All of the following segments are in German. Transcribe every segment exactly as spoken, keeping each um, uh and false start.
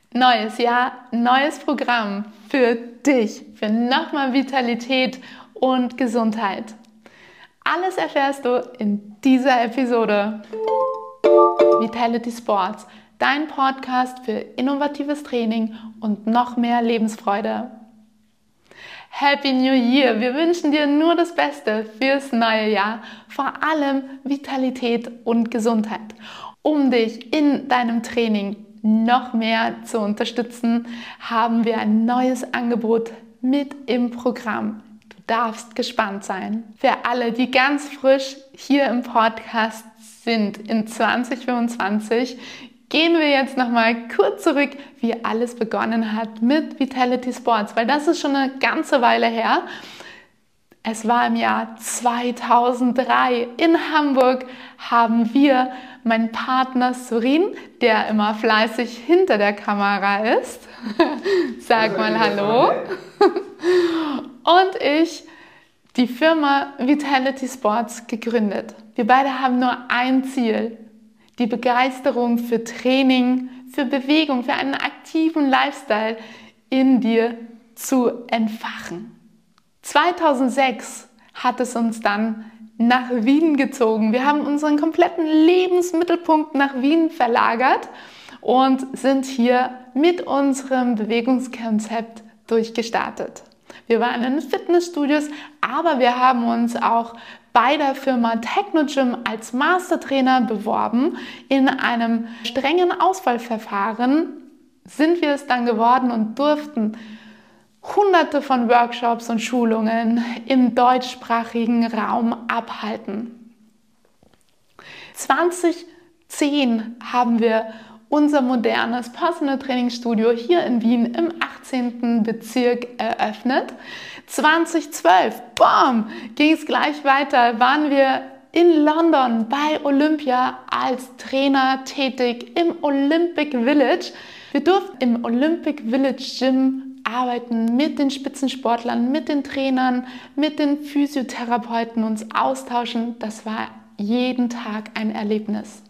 Neues Jahr, neues Programm für dich, für nochmal Vitalität und Gesundheit. Alles erfährst du in dieser Episode. Vitality Sports, dein Podcast für innovatives Training und noch mehr Lebensfreude. Happy New Year! Wir wünschen dir nur das Beste fürs neue Jahr, vor allem Vitalität und Gesundheit, um dich in deinem Training noch mehr zu unterstützen, haben wir ein neues Angebot mit im Programm. Du darfst gespannt sein. Für alle, die ganz frisch hier im Podcast sind in zwanzig fünfundzwanzig, gehen wir jetzt nochmal kurz zurück, wie alles begonnen hat mit Vitality Sports, weil das ist schon eine ganze Weile her. Es war im Jahr zweitausenddrei in Hamburg, haben wir meinen Partner Surin, der immer fleißig hinter der Kamera ist, sag mal Hallo, und ich die Firma Vitality Sports gegründet. Wir beide haben nur ein Ziel, die Begeisterung für Training, für Bewegung, für einen aktiven Lifestyle in dir zu entfachen. zweitausendsechs hat es uns dann nach Wien gezogen. Wir haben unseren kompletten Lebensmittelpunkt nach Wien verlagert und sind hier mit unserem Bewegungskonzept durchgestartet. Wir waren in Fitnessstudios, aber wir haben uns auch bei der Firma Technogym als Mastertrainer beworben. In einem strengen Auswahlverfahren sind wir es dann geworden und durften Hunderte von Workshops und Schulungen im deutschsprachigen Raum abhalten. zweitausendzehn haben wir unser modernes Personal Training Studio hier in Wien im achtzehnten Bezirk eröffnet. zweitausendzwölf, bam, ging es gleich weiter, waren wir in London bei Olympia als Trainer tätig im Olympic Village. Wir durften im Olympic Village Gym arbeiten, mit den Spitzensportlern, mit den Trainern, mit den Physiotherapeuten uns austauschen. Das war jeden Tag ein Erlebnis.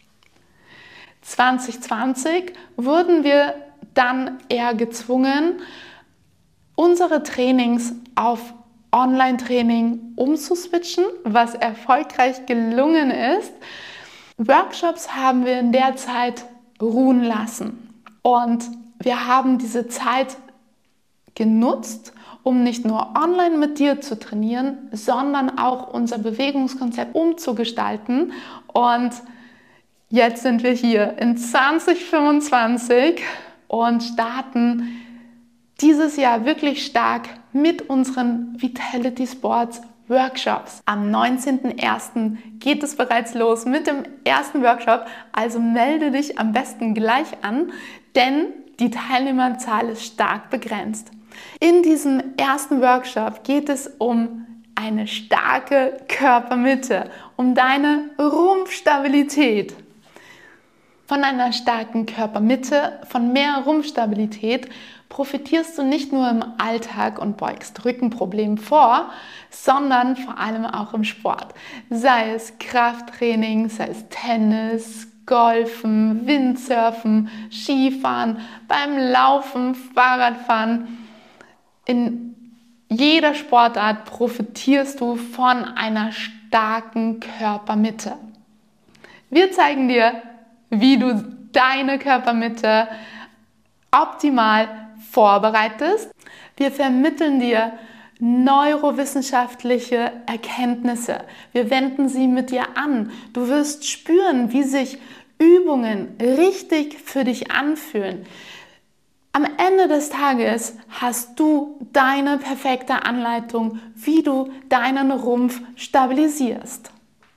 zwanzig zwanzig wurden wir dann eher gezwungen, unsere Trainings auf Online-Training umzuswitchen, was erfolgreich gelungen ist. Workshops haben wir in der Zeit ruhen lassen und wir haben diese Zeit genutzt, um nicht nur online mit dir zu trainieren, sondern auch unser Bewegungskonzept umzugestalten. Und jetzt sind wir hier in zwanzig fünfundzwanzig und starten dieses Jahr wirklich stark mit unseren Vitality Sports Workshops. Am neunzehnten ersten geht es bereits los mit dem ersten Workshop, also melde dich am besten gleich an, denn die Teilnehmerzahl ist stark begrenzt. In diesem ersten Workshop geht es um eine starke Körpermitte, um deine Rumpfstabilität. Von einer starken Körpermitte, von mehr Rumpfstabilität profitierst du nicht nur im Alltag und beugst Rückenproblemen vor, sondern vor allem auch im Sport. Sei es Krafttraining, sei es Tennis, Golfen, Windsurfen, Skifahren, beim Laufen, Fahrradfahren. In jeder Sportart profitierst du von einer starken Körpermitte. Wir zeigen dir, wie du deine Körpermitte optimal vorbereitest. Wir vermitteln dir neurowissenschaftliche Erkenntnisse. Wir wenden sie mit dir an. Du wirst spüren, wie sich Übungen richtig für dich anfühlen. Am Ende des Tages hast du deine perfekte Anleitung, wie du deinen Rumpf stabilisierst.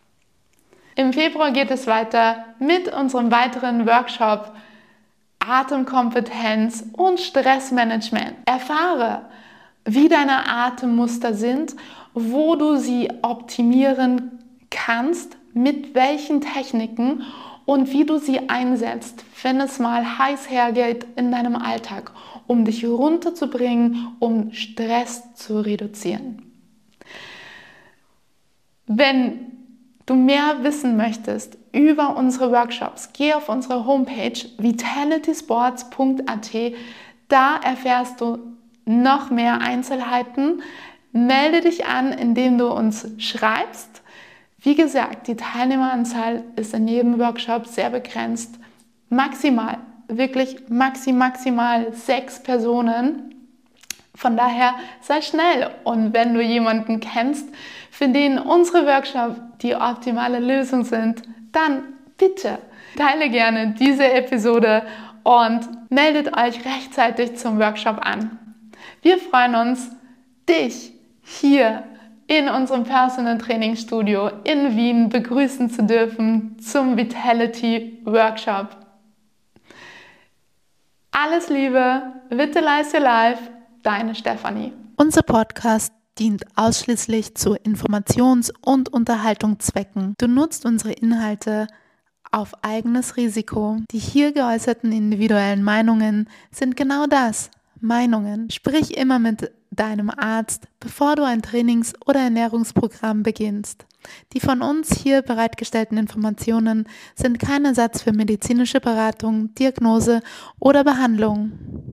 Im Februar geht es weiter mit unserem weiteren Workshop Atemkompetenz und Stressmanagement. Erfahre, wie deine Atemmuster sind, wo du sie optimieren kannst, mit welchen Techniken und wie du sie einsetzt, wenn es mal heiß hergeht in deinem Alltag, um dich runterzubringen, um Stress zu reduzieren. Wenn du mehr wissen möchtest über unsere Workshops, geh auf unsere Homepage vitality sports punkt a t. Da erfährst du noch mehr Einzelheiten. Melde dich an, indem du uns schreibst. Wie gesagt, die Teilnehmeranzahl ist in jedem Workshop sehr begrenzt. Maximal, wirklich maxi, maximal sechs Personen. Von daher sei schnell. Und wenn du jemanden kennst, für den unsere Workshops die optimale Lösung sind, dann bitte teile gerne diese Episode und meldet euch rechtzeitig zum Workshop an. Wir freuen uns, dich hier in unserem Personal Training Studio in Wien begrüßen zu dürfen zum Vitality Workshop. Alles Liebe, Vitalize Your Life, deine Stefanie. Unser Podcast dient ausschließlich zu Informations- und Unterhaltungszwecken. Du nutzt unsere Inhalte auf eigenes Risiko. Die hier geäußerten individuellen Meinungen sind genau das, Meinungen. Sprich immer mit deinem Arzt, bevor du ein Trainings- oder Ernährungsprogramm beginnst. Die von uns hier bereitgestellten Informationen sind kein Ersatz für medizinische Beratung, Diagnose oder Behandlung.